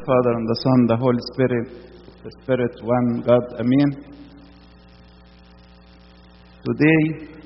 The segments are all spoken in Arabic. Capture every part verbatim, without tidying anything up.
Father, and the Son, the Holy Spirit, the Spirit, one God. Amen. Today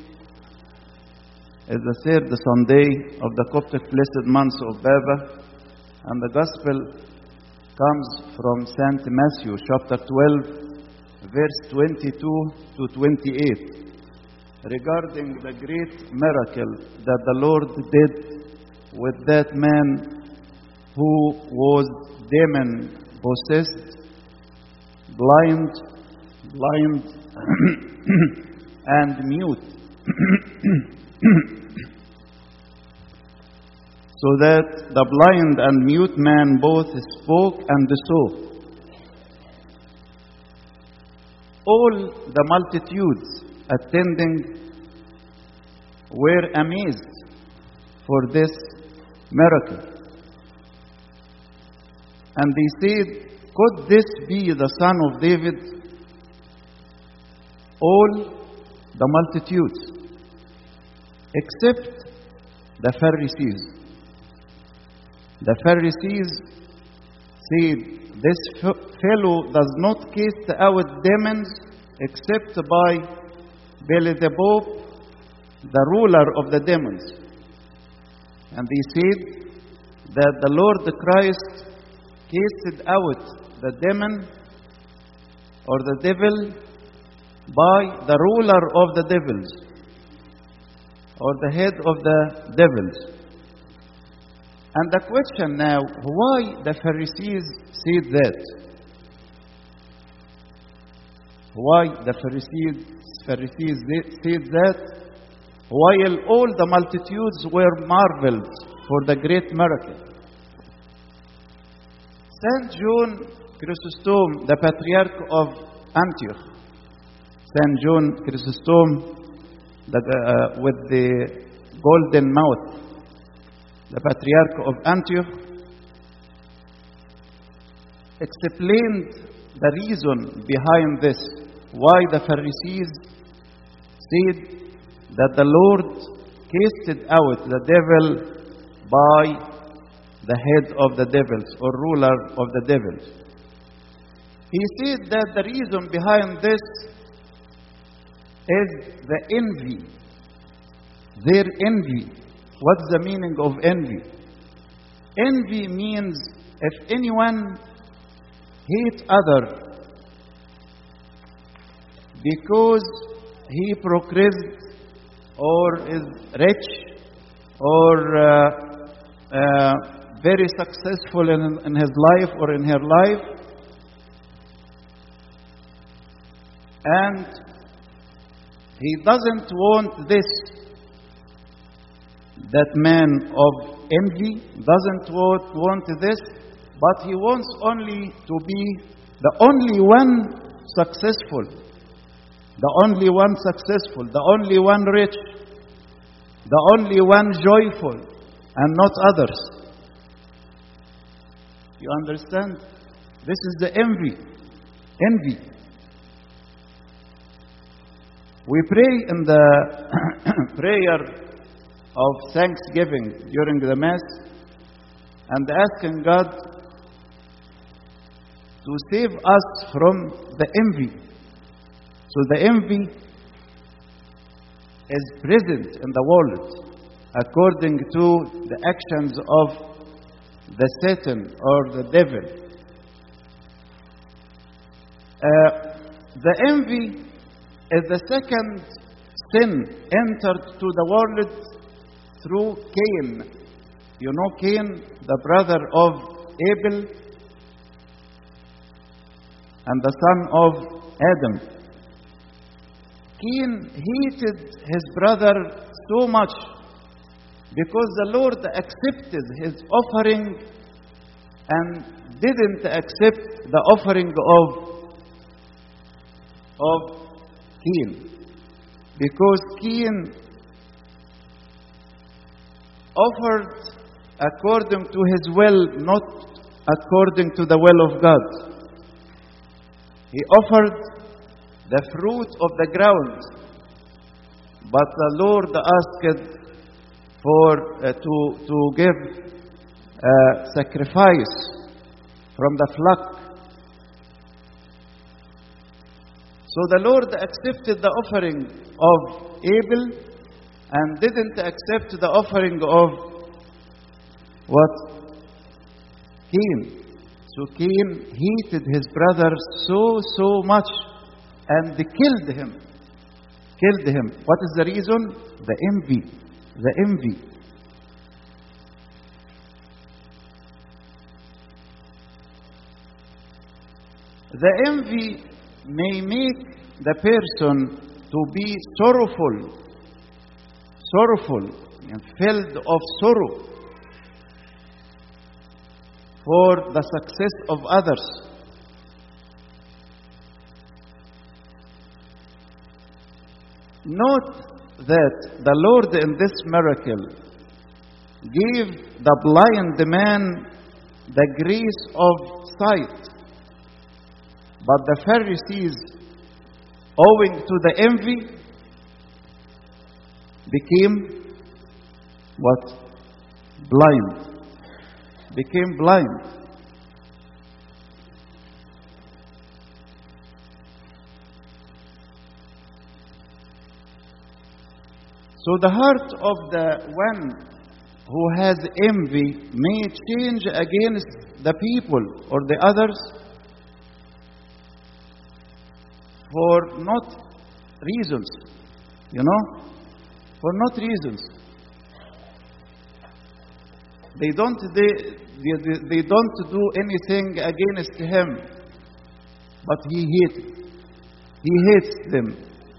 is the third Sunday of the Coptic Blessed Month of Baba, and the Gospel comes from Saint Matthew, chapter twelve, verse twenty-two to twenty-eight, regarding the great miracle that the Lord did with that man who was demon-possessed, blind, blind, and mute. So that the blind and mute man both spoke and saw. All the multitudes attending were amazed for this miracle. And they said, could this be the Son of David? All the multitudes, except the Pharisees. The Pharisees said, this fellow does not cast out demons except by Beelzebub, the ruler of the demons. And they said that the Lord Christ casted out the demon or the devil by the ruler of the devils or the head of the devils. And the question now, why the Pharisees said that? Why the Pharisees, Pharisees said that while all the multitudes were marveled for the great miracle? Saint John Chrysostom, the Patriarch of Antioch, Saint John Chrysostom, the, uh, with the golden mouth, the Patriarch of Antioch, explained the reason behind this, why the Pharisees said that the Lord casted out the devil by the head of the devils or ruler of the devils. He said that the reason behind this is the envy. Their envy. What's the meaning of envy? Envy means if anyone hates other because he progressed or is rich or uh, uh, very successful in, in his life or in her life, and he doesn't want this. That man of envy doesn't want, want this, but he wants only to be the only one successful, the only one successful, the only one rich, the only one joyful, and not others. You understand? This is the envy. Envy. We pray in the prayer of thanksgiving during the Mass and asking God to save us from the envy. So the envy is present in the world according to the actions of the Satan or the devil. Uh, the envy is the second sin entered to the world through Cain. You know Cain, the brother of Abel and the son of Adam. Cain hated his brother so much because the Lord accepted his offering and didn't accept the offering of, of Cain. Because Cain offered according to his will, not according to the will of God. He offered the fruit of the ground, but the Lord asked for uh, to to give uh, sacrifice from the flock. So the Lord accepted the offering of Abel and didn't accept the offering of what? Cain. So Cain hated his brother so, so much and killed him. Killed him. What is the reason? The envy. The envy. The envy may make the person to be sorrowful, sorrowful and filled of sorrow for the success of others. Note that the Lord in this miracle gave the blind man the grace of sight. But the Pharisees, owing to the envy, became what? Blind. Became blind. So the heart of the one who has envy may change against the people or the others for not reasons, you know, for not reasons. They don't they, they, they don't do anything against him, but he hates. He hates them,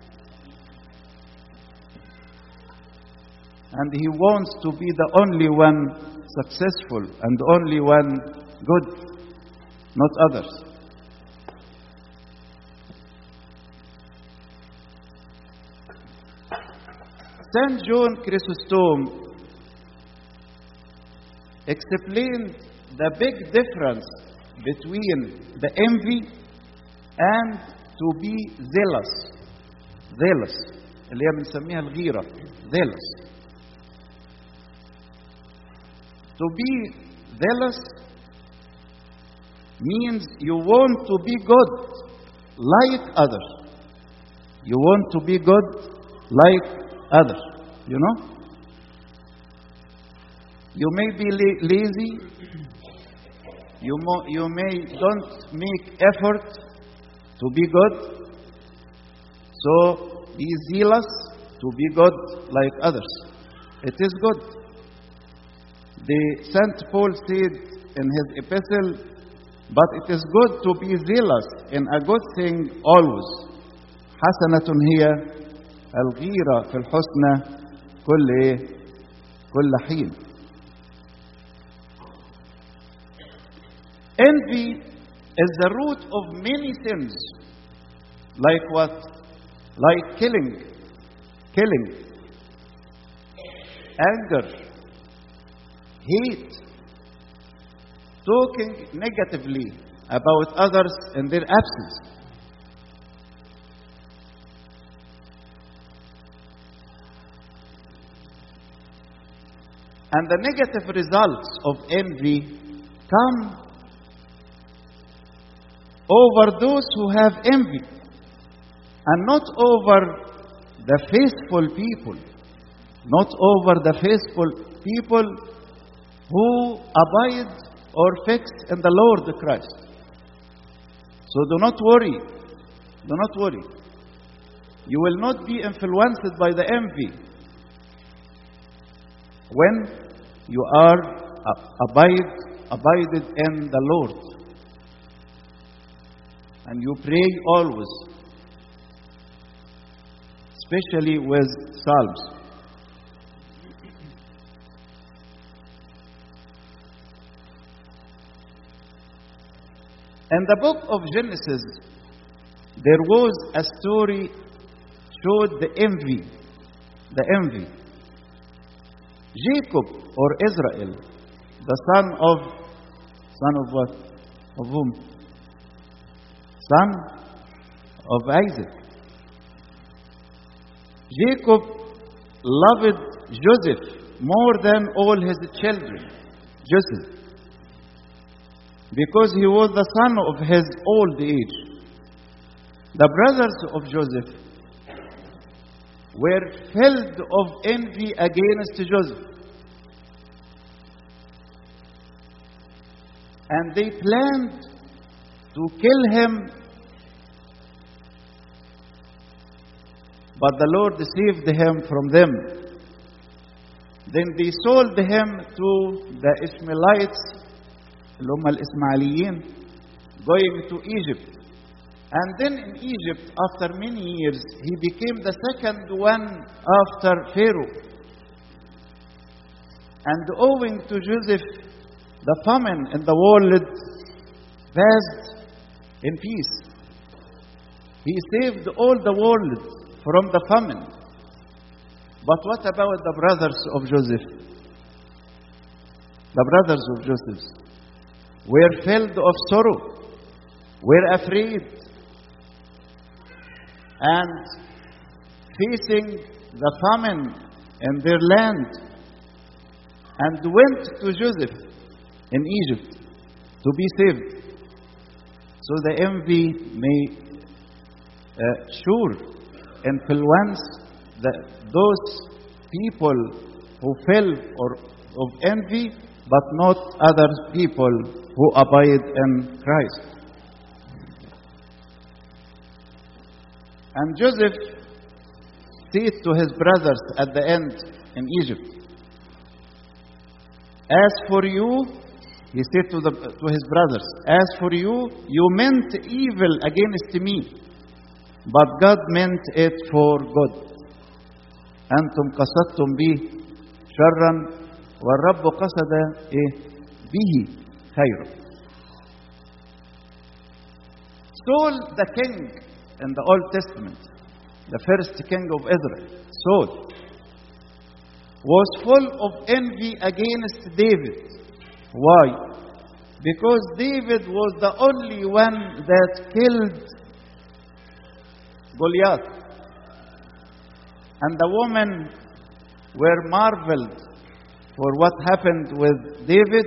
and he wants to be the only one successful and the only one good, not others. Saint John Chrysostom explained the big difference between the envy and to be zealous. Zealous. اللي هي بنسميها الغيرة. Zealous. To be zealous means you want to be good like others. You want to be good like others, you know? You may be la- lazy. You, mo- you may don't make effort to be good. So be zealous to be good like others. It is good. The Saint Paul said in his epistle, but it is good to be zealous in a good thing always. حسنة هي الغيرة في الحسنى كل إيه؟ كل حين. Envy is the root of many sins. Like what? Like killing, killing, anger, hate, talking negatively about others in their absence. And the negative results of envy come over those who have envy and not over the faithful people, not over the faithful people who abide or fix in the Lord Christ. So do not worry, do not worry. You will not be influenced by the envy when you are abide, abided in the Lord. And you pray always, especially with Psalms. In the book of Genesis, there was a story showed the envy, the envy. Jacob or Israel, the son of, son of what? Of whom? Son of Isaac. Jacob loved Joseph more than all his children. Joseph. because he was the son of his old age. The brothers of Joseph were filled of envy against Joseph. And they planned to kill him, but the Lord saved him from them. Then they sold him to the Ishmaelites, اللي هم الإسماعيليين, going to Egypt. And then in Egypt, after many years, he became the second one after Pharaoh. And owing to Joseph, the famine in the world passed in peace. He saved all the world from the famine. But what about the brothers of Joseph? The brothers of Joseph were filled of sorrow, were afraid, and facing the famine in their land, and went to Joseph in Egypt to be saved. So the envy may uh, sure influence the, those people who fell or of envy, but not other people who abide in Christ. And Joseph said to his brothers at the end in Egypt, as for you, he said to, the, to his brothers, as for you, you meant evil against me, but God meant it for good. أنتم قصدتم به شرا والرب قصد إيه به خيرا. Saul the king in the Old Testament, the first king of Israel, Saul, was full of envy against David. Why? Because David was the only one that killed Goliath. And the women were marveled for what happened with David.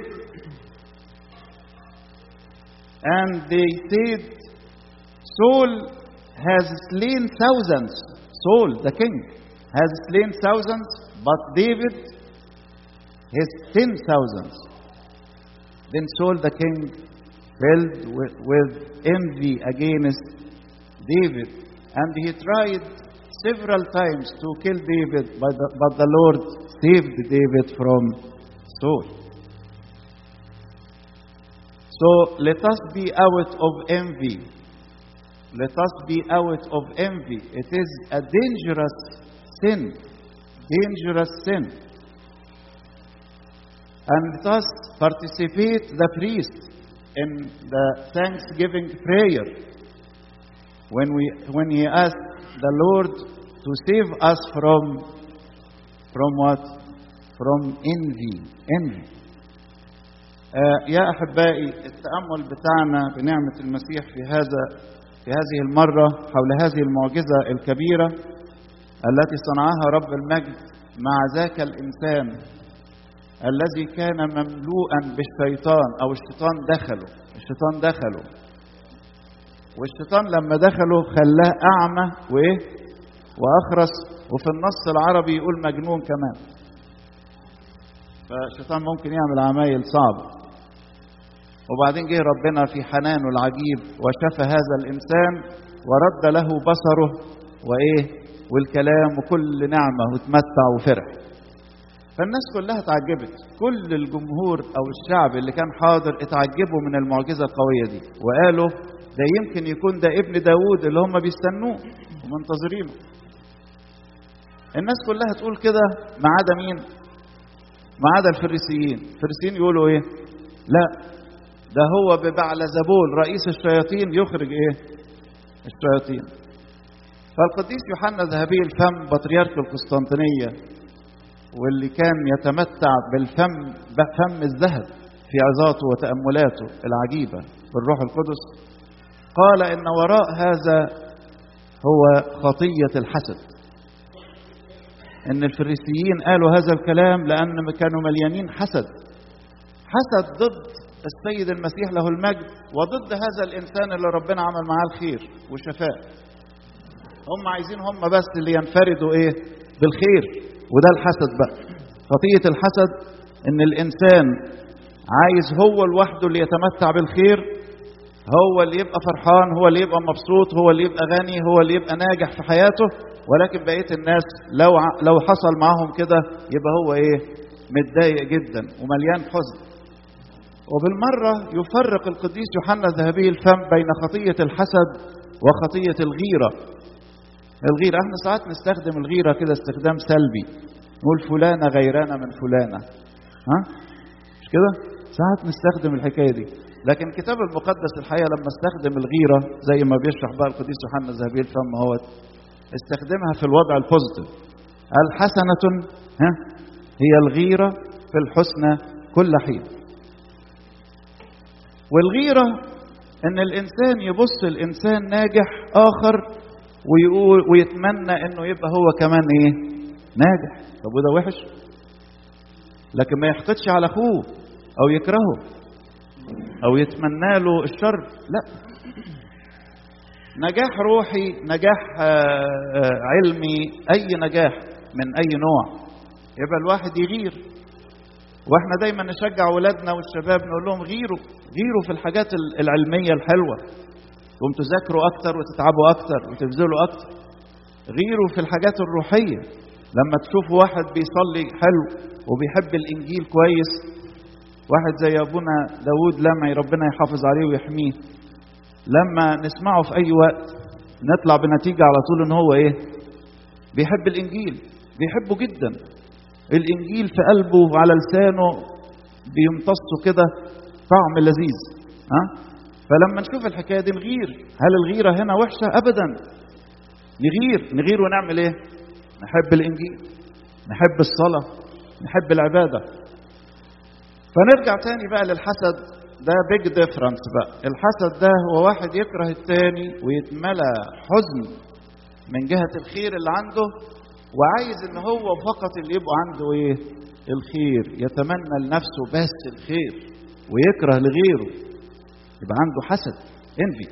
And they said, Saul has slain thousands. Saul, the king, has slain thousands, but David has ten thousands. Then Saul the king filled with, with envy against David, and he tried several times to kill David, but the, but the Lord saved David from Saul. So let us be out of envy. Let us be out of envy. It is a dangerous sin. Dangerous sin. And let us participate the priest in the thanksgiving prayer when we when he asked the Lord to save us from from what? From envy. Envy. آه يا أحبائي، التأمل بتاعنا بنعمة المسيح في هذا في هذه المرة حول هذه المعجزة الكبيرة التي صنعها رب المجد مع ذاك الإنسان الذي كان مملوءا بالشيطان، أو الشيطان دخله الشيطان دخله والشيطان لما دخله خلاه أعمى وإيه وأخرس، وفي النص العربي يقول مجنون كمان. فالشيطان ممكن يعمل عمايل صعبة. وبعدين جه ربنا في حنانه العجيب وشفى هذا الإنسان ورد له بصره وإيه والكلام وكل نعمة وتمتع وفرح. فالناس كلها اتعجبت، كل الجمهور أو الشعب اللي كان حاضر اتعجبوا من المعجزة القوية دي، وقالوا ده يمكن يكون ده ابن داود اللي هم بيستنوه ومنتظرينه. الناس كلها تقول كده ما عدا مين؟ ما عدا الفريسيين. الفريسيين يقولوا ايه؟ لا، ده هو ببعلزبول رئيس الشياطين يخرج ايه؟ الشياطين. فالقديس يوحنا ذهبي الفم بطريرك القسطنطينية، واللي كان يتمتع بالفم بفم الذهب في عظاته وتأملاته العجيبة بالروح القدس، قال إن وراء هذا هو خطية الحسد. إن الفريسيين قالوا هذا الكلام لأن كانوا مليانين حسد، حسد ضد السيد المسيح له المجد، وضد هذا الإنسان اللي ربنا عمل معاه الخير وشفاه. هم عايزين هم بس اللي ينفردوا إيه؟ بالخير. وده الحسد بقى. خطية الحسد إن الإنسان عايز هو لوحده اللي يتمتع بالخير، هو اللي يبقى فرحان، هو اللي يبقى مبسوط، هو اللي يبقى غني، هو اللي يبقى ناجح في حياته، ولكن بقية الناس لو لو حصل معاهم كده يبقى هو إيه؟ متضايق جدا ومليان حزن. وبالمرة يفرق القديس يوحنا ذهبي الفم بين خطية الحسد وخطية الغيرة. الغيرة احنا ساعات نستخدم الغيرة كده استخدام سلبي، نقول فلانة غيرانة من فلانة، ها؟ مش كده؟ ساعات نستخدم الحكاية دي، لكن الكتاب المقدس الحقيقة لما استخدم الغيرة زي ما بيشرح بقى القديس يوحنا ذهبي الفم هو استخدمها في الوضع البوزيتيف. الحسنة ها هي الغيرة في الحسنى كل حين. والغيرة ان الانسان يبص الانسان ناجح اخر ويقول ويتمنى انه يبقى هو كمان ايه؟ ناجح. طب وده وحش؟ لكن ما يحقدش على اخوه او يكرهه او يتمنى له الشر، لا. نجاح روحي، نجاح علمي، اي نجاح من اي نوع يبقى الواحد يغير. واحنا دايما نشجع ولادنا والشباب نقول لهم غيروا غيروا في الحاجات العلمية الحلوة، تقوم تذاكروا اكتر وتتعبوا اكتر وتبذلوا اكتر. غيروا في الحاجات الروحية، لما تشوفوا واحد بيصلي حلو وبيحب الانجيل كويس، واحد زي ابونا داود لمعي ربنا يحافظ عليه ويحميه، لما نسمعه في اي وقت نطلع بنتيجة على طول ان هو ايه؟ بيحب الانجيل، بيحبه جدا. الانجيل في قلبه وعلى لسانه بيمتصه كده طعم لذيذ، ها؟ فلما نشوف الحكايه دي نغير. هل الغيره هنا وحشه؟ ابدا. نغير نغير ونعمل ايه؟ نحب الانجيل، نحب الصلاه، نحب العباده. فنرجع تاني بقى للحسد. ده بيج ديفرنس بقى. الحسد ده هو واحد يكره التاني ويتملى حزن من جهه الخير اللي عنده، وعايز ان هو فقط اللي يبقى عنده ايه؟ الخير. يتمنى لنفسه بس الخير ويكره لغيره، يبقى عنده حسد، انفي.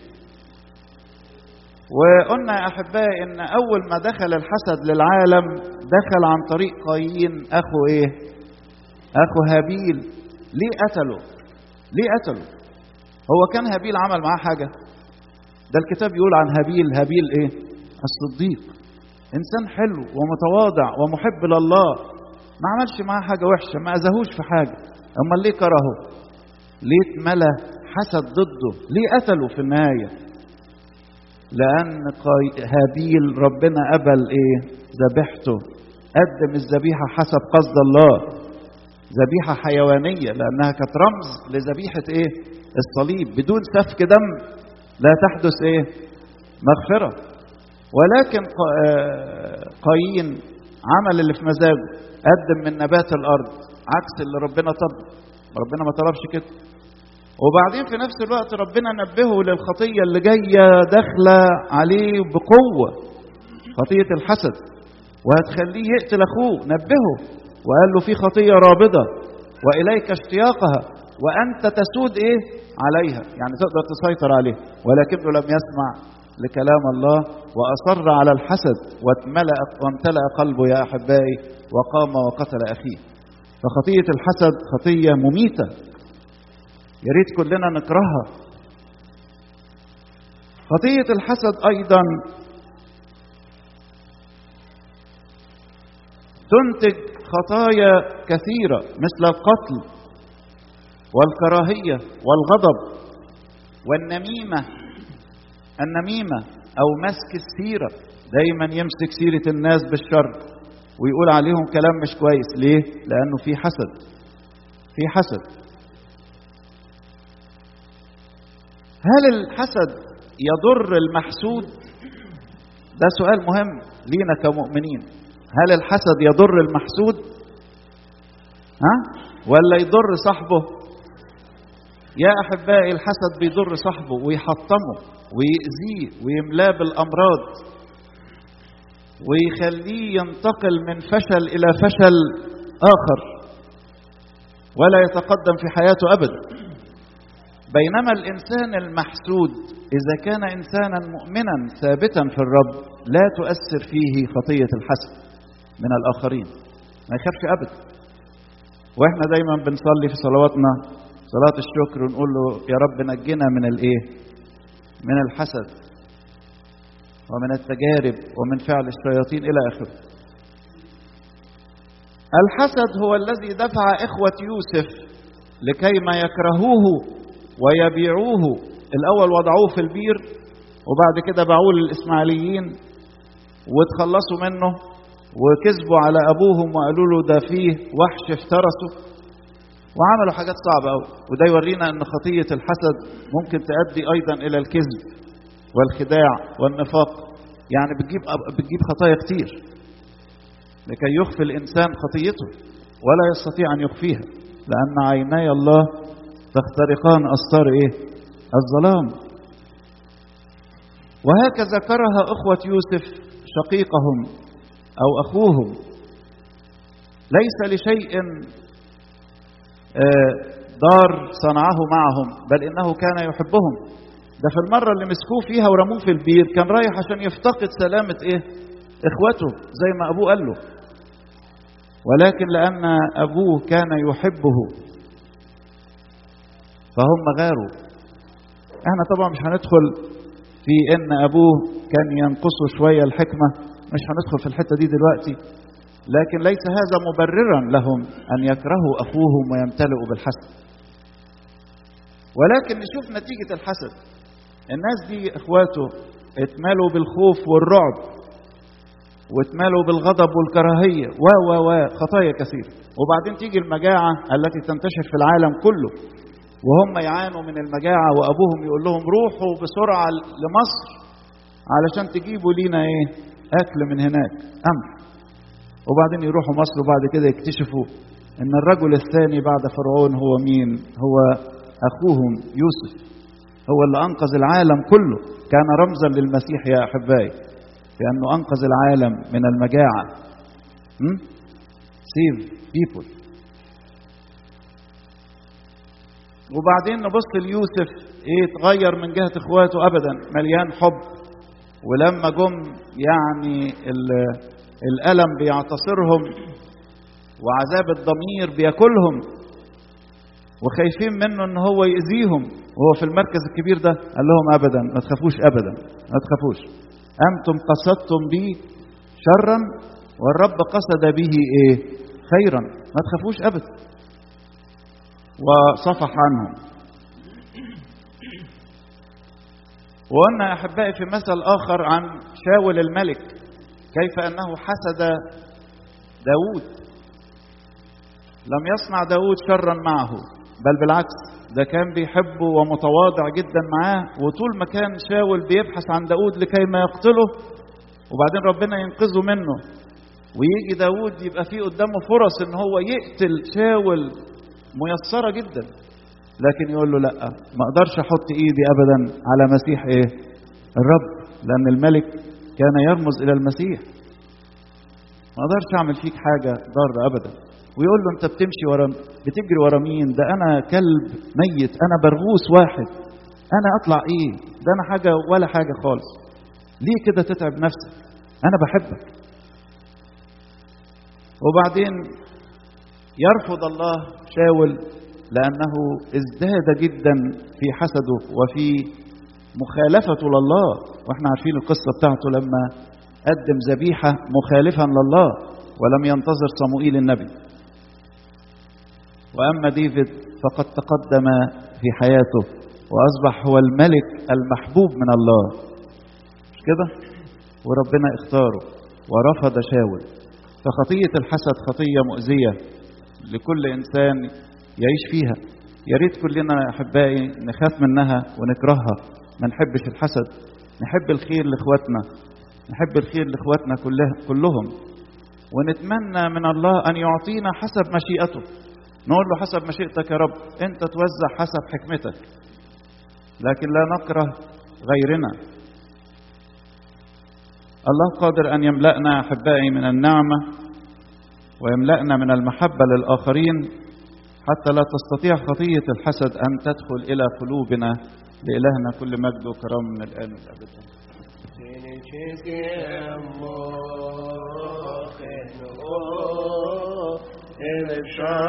وقلنا يا احبائي ان اول ما دخل الحسد للعالم دخل عن طريق قايين اخو ايه؟ اخو هابيل. ليه قتله؟ ليه قتله؟ هو كان هابيل عمل معاه حاجه؟ ده الكتاب يقول عن هابيل، هابيل ايه؟ الصديق، انسان حلو ومتواضع ومحب لله، ما عملش معاه حاجه وحشه، ما اذاهوش في حاجه. اما ليه كرهه؟ ليه اتملى حسد ضده؟ ليه قتله في النهايه؟ لان هابيل ربنا قبل ايه؟ ذبيحته، قدم الذبيحه حسب قصد الله، ذبيحه حيوانيه لانها كانت رمز لذبيحه ايه؟ الصليب. بدون سفك دم لا تحدث ايه؟ مغفره. ولكن قايين عمل اللي في مزاجه، قدم من نبات الارض عكس اللي ربنا طلب. ربنا ما طلبش كده. وبعدين في نفس الوقت ربنا نبهه للخطيه اللي جايه داخله عليه بقوه، خطيه الحسد، وهتخليه يقتل اخوه. نبهه وقال له في خطيه رابضه واليك اشتياقها وانت تسود ايه؟ عليها، يعني تقدر تسيطر عليه. ولكنه لم يسمع لكلام الله وأصر على الحسد وامتلأ وامتلأ قلبه يا أحبائي وقام وقتل أخيه. فخطية الحسد خطية مميتة، يا ريت كلنا نكرهها. خطية الحسد أيضا تنتج خطايا كثيرة مثل القتل والكراهية والغضب والنميمة. النميمة أو مسك السيرة، دايما يمسك سيرة الناس بالشر ويقول عليهم كلام مش كويس. ليه؟ لأنه في حسد، في حسد. هل الحسد يضر المحسود؟ ده سؤال مهم لينا كمؤمنين. هل الحسد يضر المحسود؟ ها؟ ولا يضر صاحبه؟ يا أحبائي الحسد بيضر صاحبه ويحطمه ويأذيه ويملاه بالأمراض ويخليه ينتقل من فشل إلى فشل آخر ولا يتقدم في حياته أبدا. بينما الإنسان المحسود إذا كان إنسانا مؤمنا ثابتا في الرب لا تؤثر فيه خطية الحسد من الآخرين، ما يخافش أبدا. وإحنا دايما بنصلي في صلواتنا صلاة الشكر ونقول له يا رب نجنا من الإيه؟ من الحسد ومن التجارب ومن فعل الشياطين إلى آخره. الحسد هو الذي دفع إخوة يوسف لكي ما يكرهوه ويبيعوه. الأول وضعوه في البير وبعد كده باعوه للإسماعيليين وتخلصوا منه وكذبوا على أبوهم وقالوا له ده فيه وحش افترسه وعملوا حاجات صعبة أوي. وده يورينا أن خطية الحسد ممكن تؤدي أيضا إلى الكذب والخداع والنفاق، يعني بتجيب بتجيب خطايا كتير لكي يخفي الإنسان خطيته ولا يستطيع أن يخفيها، لأن عيناي الله تخترقان أستار إيه؟ الظلام. وهكذا كره أخوة يوسف شقيقهم أو أخوهم، ليس لشيء ضار صنعه معهم بل إنه كان يحبهم. ده في المرة اللي مسكوه فيها ورموه في البير كان رايح عشان يفتقد سلامة إيه؟ إخوته زي ما أبوه قال له، ولكن لأن أبوه كان يحبه فهم غاروا. احنا طبعا مش هندخل في ان ابوه كان ينقصه شوية الحكمة، مش هندخل في الحتة دي دلوقتي، لكن ليس هذا مبررا لهم ان يكرهوا اخوهم ويمتلئوا بالحسد. ولكن نشوف نتيجة الحسد. الناس دي اخواته اتمالوا بالخوف والرعب واتمالوا بالغضب والكراهية و و و خطايا كثيرة، وبعدين تيجي المجاعة التي تنتشر في العالم كله وهم يعانوا من المجاعة وأبوهم يقول لهم روحوا بسرعة لمصر علشان تجيبوا لينا إيه؟ أكل من هناك قمح. وبعدين يروحوا مصر وبعد كده يكتشفوا إن الرجل الثاني بعد فرعون هو مين؟ هو أخوهم يوسف، هو اللي أنقذ العالم كله، كان رمزا للمسيح يا أحبائي لأنه أنقذ العالم من المجاعة. save people. وبعدين نبص ليوسف ايه اتغير من جهة اخواته ابدا، مليان حب. ولما جم يعني الألم بيعتصرهم وعذاب الضمير بياكلهم وخايفين منه ان هو يأذيهم وهو في المركز الكبير ده، قال لهم ابدا ما تخافوش، ابدا ما تخافوش، انتم قصدتم بي شرا والرب قصد به ايه؟ خيرا، ما تخافوش ابدا. وصفح عنهم. وقلنا يا أحبائي في مثل آخر عن شاول الملك كيف أنه حسد داود. لم يصنع داود شرا معه بل بالعكس ده كان بيحبه ومتواضع جدا معاه، وطول ما كان شاول بيبحث عن داود لكي ما يقتله وبعدين ربنا ينقذه منه ويجي داود يبقى فيه قدامه فرص ان هو يقتل شاول ميسرة جدا، لكن يقول له لا، ما اقدرش احط ايدي ابدا على مسيح ايه؟ الرب، لان الملك كان يرمز الى المسيح، ما اقدرش اعمل فيك حاجة ضارة ابدا. ويقول له انت بتمشي ورا بتجري ورا مين؟ ده انا كلب ميت، انا برغوث واحد، انا اطلع ايه؟ ده انا حاجة ولا حاجة خالص، ليه كده تتعب نفسك؟ انا بحبك. وبعدين يرفض الله شاول لأنه ازداد جدا في حسده وفي مخالفته لله، واحنا عارفين القصة بتاعته لما قدم ذبيحة مخالفا لله ولم ينتظر صموئيل النبي. وأما ديفيد فقد تقدم في حياته وأصبح هو الملك المحبوب من الله، مش كده؟ وربنا اختاره ورفض شاول. فخطية الحسد خطية مؤذية لكل إنسان يعيش فيها. يا ريت كلنا يا أحبائي نخاف منها ونكرهها، ما نحبش الحسد، نحب الخير لإخواتنا، نحب الخير لإخواتنا كلهم، ونتمنى من الله أن يعطينا حسب مشيئته. نقول له حسب مشيئتك يا رب، أنت توزع حسب حكمتك، لكن لا نكره غيرنا. الله قادر أن يملأنا أحبائي من النعمة ويملأنا من المحبة للآخرين حتى لا تستطيع خطية الحسد أن تدخل إلى قلوبنا. لإلهنا كل مجد وكرم من الآن والأبد.